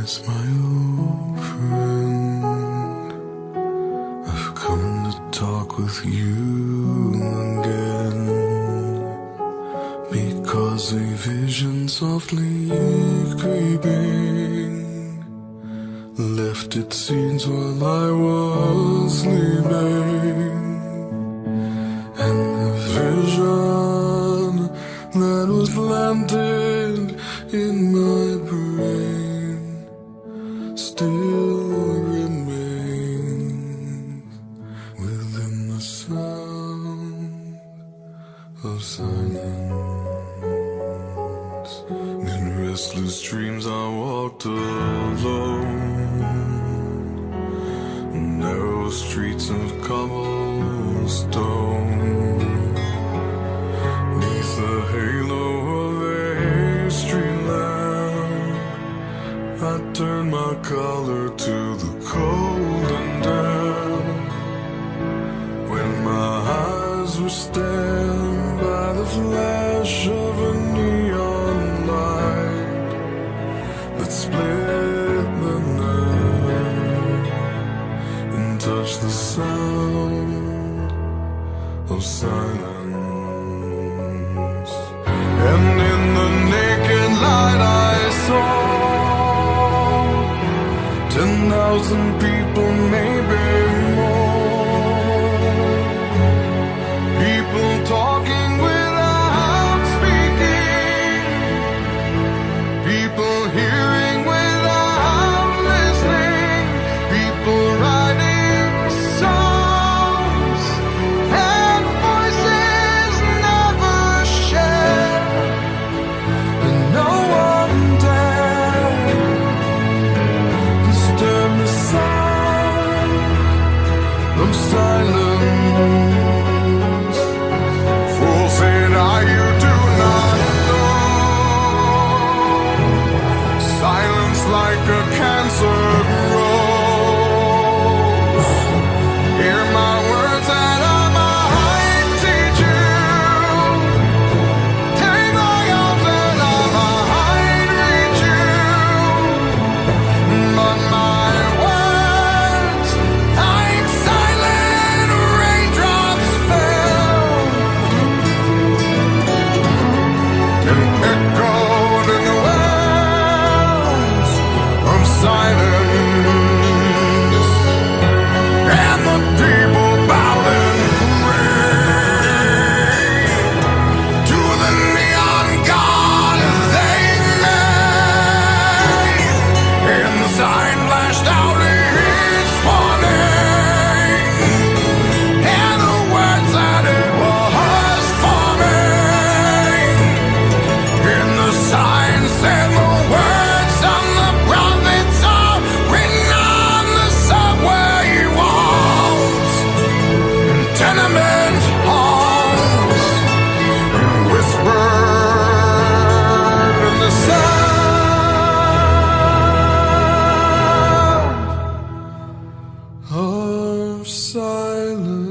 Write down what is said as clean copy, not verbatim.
my old friend, I've come to talk with you again, because a vision softly creeping left its scenes while I was sleeping, and the vision that was planted in my brain still remains within the sound of silence. In restless dreams I walked alone, narrow streets of cobblestone, neath the halo of a street lamp, I turned my collar to the cold and damp, when my eyes were stabbed by the flash of a neon light that split the night and touched the sound of silence. And in the naked light I saw 10,000 people, maybe more, people talking without speaking, people hearing without listening, people writing songs and voices never shared, and no one dared disturb the sound of silence. Fool said I, you do not know, silence like a cancer grows. Hear my words that I might teach you, take my arms that I might reach you, but my words like silent raindrops fell and echoed in the wells of silence, and the people bowed and prayed to the neon god they made, and the sign flashed out its warning, and the words that it was forming, and the sign said the words of the prophets are written on the subway walls and tenement halls, and whispered in the sound of silence.